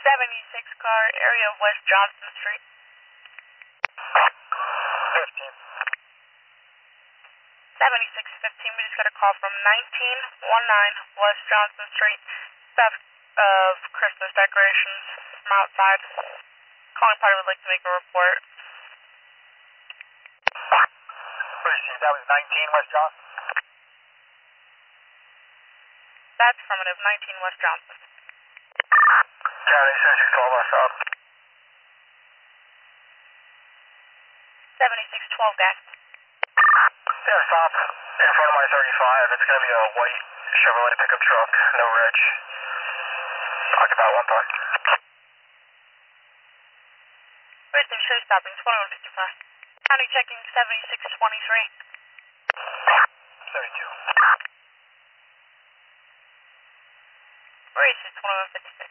76 car, area of West Johnson Street. 15. 7615, we just got a call from 1919 West Johnson Street, theft of Christmas decorations from outside. Calling party would like to make a report. Received, that was 19 West Johnson. That's affirmative, 19 West Johnson. County 7612 West South. 7612 gas. Yeah, stop in front of my 35. It's going to be a white Chevrolet pickup truck, no reg. Talk about 1 buck. Racing show stopping 2155. County checking 7623. 72. Race is 2156.